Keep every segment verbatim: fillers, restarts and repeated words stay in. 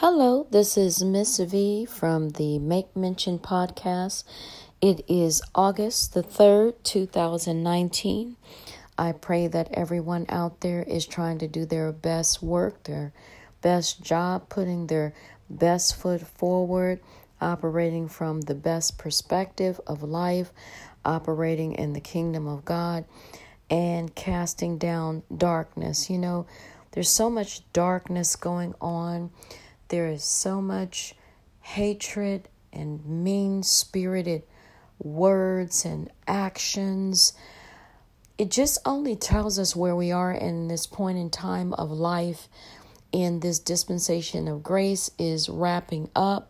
Hello, this is Miss V from the Make Mention podcast. It is August the third, two thousand nineteen. I pray that everyone out there is trying to do their best work, their best job, putting their best foot forward, operating from the best perspective of life, operating in the kingdom of God, and casting down darkness. You know, there's so much darkness going on. There is so much hatred and mean-spirited words and actions. It just only tells us where we are in this point in time of life, in this dispensation of grace is wrapping up,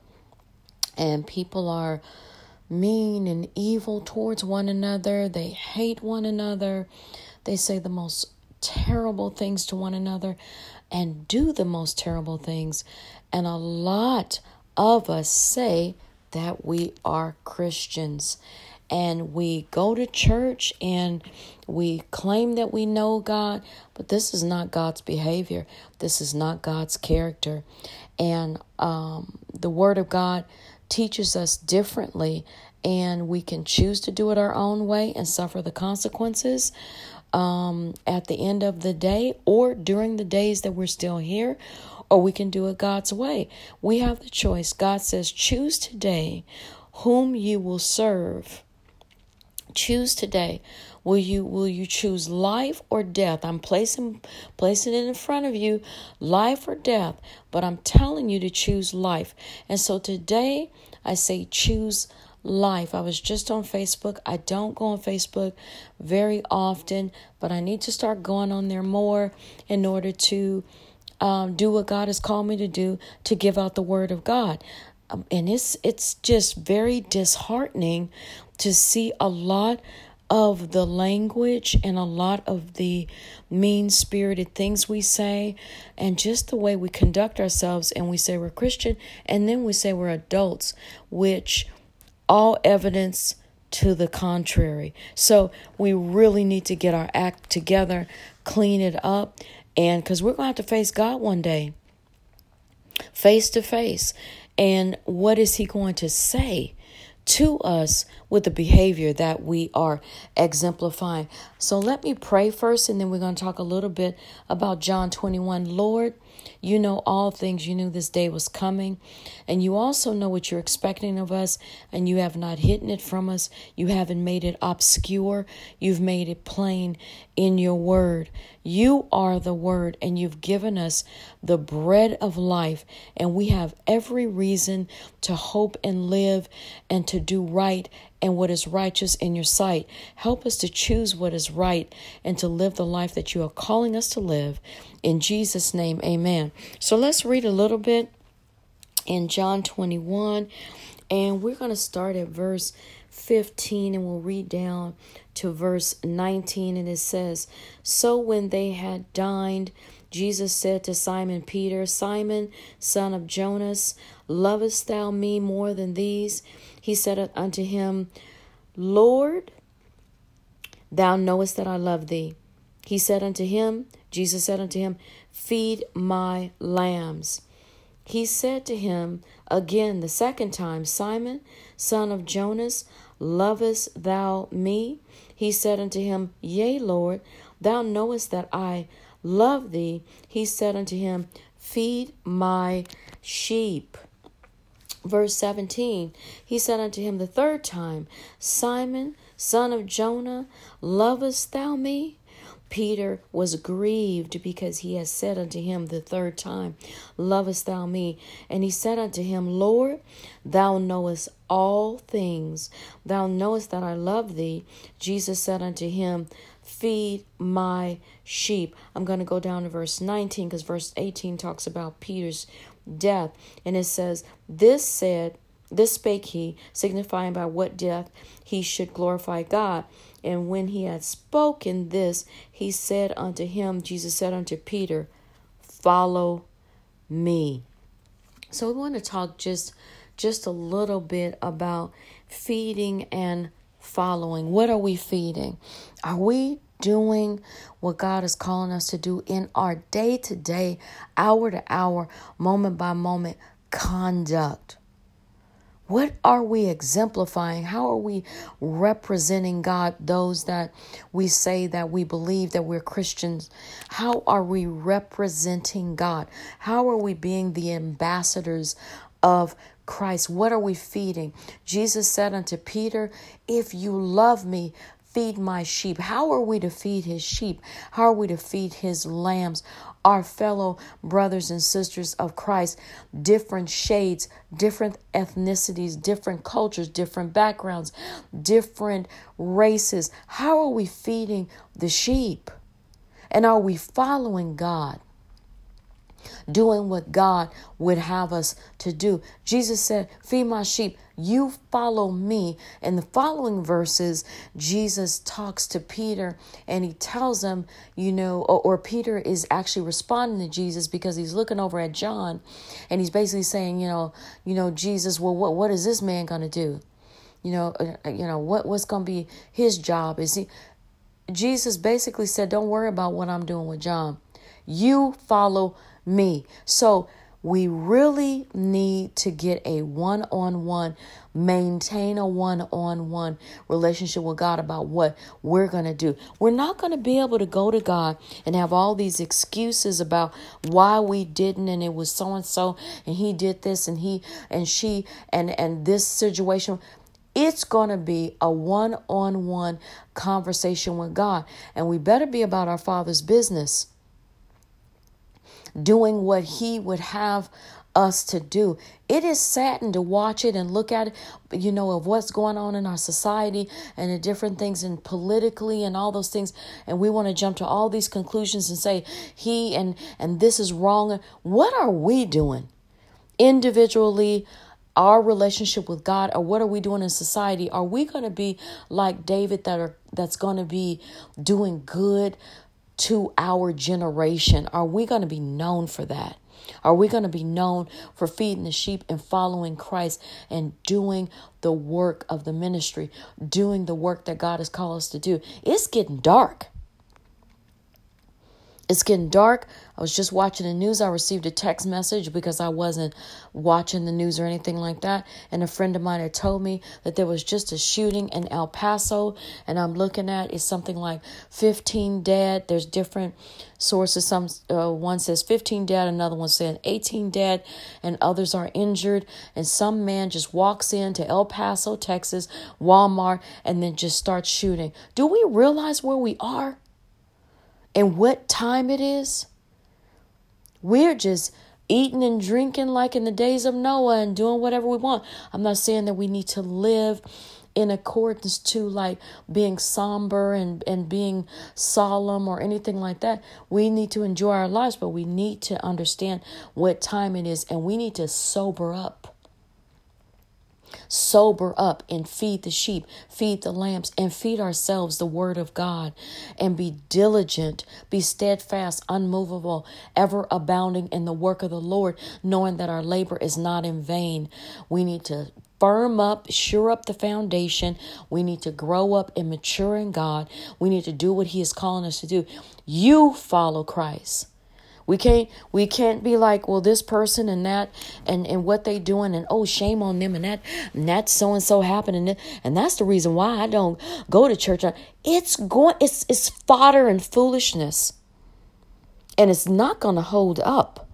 and people are mean and evil towards one another. They hate one another. They say the most terrible things to one another and do the most terrible things. And a lot of us say that we are Christians and we go to church and we claim that we know God, but this is not God's behavior. This is not God's character. And um, the Word of God teaches us differently, and we can choose to do it our own way and suffer the consequences um, at the end of the day or during the days that we're still here, or we can do it God's way. We have the choice. God says, choose today whom you will serve. Choose today. Will you will you choose life or death? I'm placing placing it in front of you, life or death, but I'm telling you to choose life. And so today I say choose life. I was just on Facebook. I don't go on Facebook very often, but I need to start going on there more in order to um, do what God has called me to do, to give out the word of God. Um, and it's it's just very disheartening to see a lot of the language and a lot of the mean-spirited things we say, and just the way we conduct ourselves, and we say we're Christian, and then we say we're adults, which all evidence to the contrary. So we really need to get our act together, clean it up, and because we're going to have to face God one day, face to face. And what is he going to say to us with the behavior that we are exemplifying? So let me pray first, and then we're going to talk a little bit about John twenty-one. Lord, you know all things. You knew this day was coming, and you also know what you're expecting of us, and you have not hidden it from us. You haven't made it obscure. You've made it plain in your word. You are the word, and you've given us the bread of life, and we have every reason to hope and live and to do right and what is righteous in your sight. Help us to choose what is right and to live the life that you are calling us to live. In Jesus' name, amen. So let's read a little bit in John twenty-one, and we're going to start at verse fifteen, and we'll read down to verse nineteen, and it says, So when they had dined, Jesus said to Simon Peter, Simon, son of Jonas, lovest thou me more than these? He said unto him, Lord, thou knowest that I love thee. He said unto him, Jesus said unto him, Feed my lambs. He said to him again the second time, Simon, son of Jonas, lovest thou me? He said unto him, Yea, Lord, thou knowest that I love thee. He said unto him, Feed my sheep. Verse seventeen, he said unto him the third time, Simon, son of Jonah, lovest thou me? Peter was grieved because he had said unto him the third time, Lovest thou me? And he said unto him, Lord, thou knowest all things. Thou knowest that I love thee. Jesus said unto him, Feed my sheep. I'm going to go down to verse nineteen because verse eighteen talks about Peter's death. And it says, This said, this spake he, signifying by what death he should glorify God. And when he had spoken this, he said unto him, Jesus said unto Peter, Follow me. So we want to talk just, just a little bit about feeding and following. What are we feeding? Are we doing what God is calling us to do in our day to day, hour to hour, moment by moment conduct? What are we exemplifying? How are we representing God, those that we say that we believe that we're Christians? How are we representing God? How are we being the ambassadors of Christ? What are we feeding? Jesus said unto Peter, if you love me, feed my sheep. How are we to feed his sheep? How are we to feed his lambs? Our fellow brothers and sisters of Christ, different shades, different ethnicities, different cultures, different backgrounds, different races. How are we feeding the sheep? And are we following God? Doing what God would have us to do. Jesus said, feed my sheep. You follow me. In the following verses, Jesus talks to Peter and he tells him, you know, or, or Peter is actually responding to Jesus because he's looking over at John and he's basically saying, you know, you know, Jesus, well, what, what is this man going to do? You know, uh, you know, what, what's going to be his job? Is he, Jesus basically said, don't worry about what I'm doing with John. You follow me. So we really need to get a one-on-one, maintain a one-on-one relationship with God about what we're going to do. We're not going to be able to go to God and have all these excuses about why we didn't, and it was so-and-so, and he did this, and he, and she, and, and this situation. It's going to be a one-on-one conversation with God, and we better be about our Father's business, doing what he would have us to do. It is saddening to watch it and look at it, you know, of what's going on in our society and the different things and politically and all those things. And we want to jump to all these conclusions and say he and, and this is wrong. What are we doing individually? Our relationship with God, or what are we doing in society? Are we going to be like David that are that's going to be doing good to our generation? Are we going to be known for that? Are we going to be known for feeding the sheep and following Christ and doing the work of the ministry, doing the work that God has called us to do? It's getting dark. It's getting dark. I was just watching the news. I received a text message because I wasn't watching the news or anything like that. And a friend of mine had told me that there was just a shooting in El Paso. And I'm looking at it's something like fifteen dead. There's different sources. Some uh, one says fifteen dead. Another one said eighteen dead. And others are injured. And some man just walks into El Paso, Texas, Walmart, and then just starts shooting. Do we realize where we are? And what time it is? We're just eating and drinking like in the days of Noah and doing whatever we want. I'm not saying that we need to live in accordance to like being somber and, and being solemn or anything like that. We need to enjoy our lives, but we need to understand what time it is, and we need to sober up. Sober up and feed the sheep, feed the lambs, and feed ourselves the word of God, and be diligent, be steadfast, unmovable, ever abounding in the work of the Lord, knowing that our labor is not in vain. We need to firm up, sure up the foundation. We need to grow up and mature in God. We need to do what he is calling us to do. You follow Christ. We can't we can't be like, well, this person and that and, and what they doing and oh, shame on them and that and that's so and so happening and that's the reason why I don't go to church. It's going it's it's fodder and foolishness. And it's not going to hold up.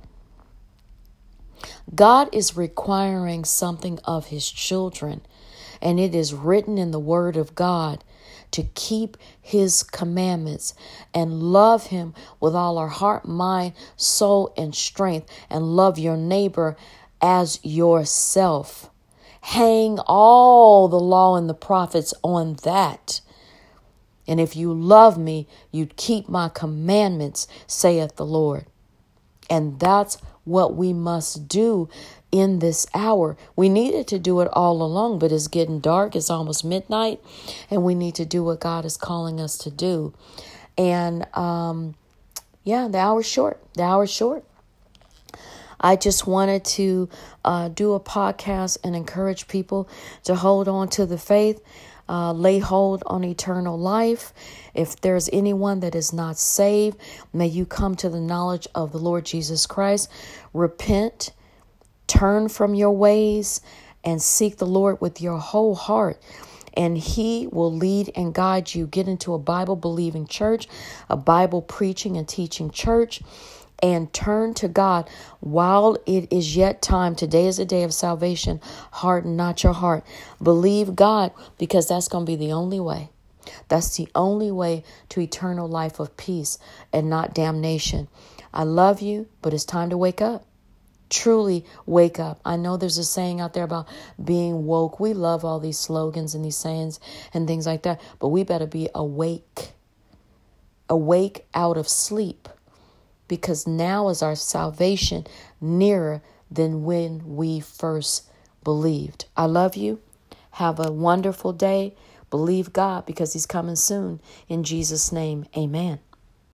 God is requiring something of his children, and it is written in the word of God to keep his commandments and love him with all our heart, mind, soul, and strength, and love your neighbor as yourself. Hang all the law and the prophets on that. And if you love me, you'd keep my commandments, saith the Lord. And that's what we must do in this hour. We needed to do it all along, but it's getting dark. It's almost midnight, and we need to do what God is calling us to do. And um, yeah, the hour's short. The hour's short. I just wanted to uh, do a podcast and encourage people to hold on to the faith. uh, lay hold on eternal life. If there's anyone that is not saved, may you come to the knowledge of the Lord Jesus Christ. Repent, turn from your ways, and seek the Lord with your whole heart. And he will lead and guide you. Get into a Bible-believing church, a Bible-preaching and teaching church, and turn to God while it is yet time. Today is a day of salvation. Harden not your heart. Believe God, because that's going to be the only way. That's the only way to eternal life of peace and not damnation. I love you, but it's time to wake up. Truly wake up. I know there's a saying out there about being woke. We love all these slogans and these sayings and things like that, but we better be awake. Awake out of sleep, because now is our salvation nearer than when we first believed. I love you. Have a wonderful day. Believe God, because he's coming soon. In Jesus' name, amen.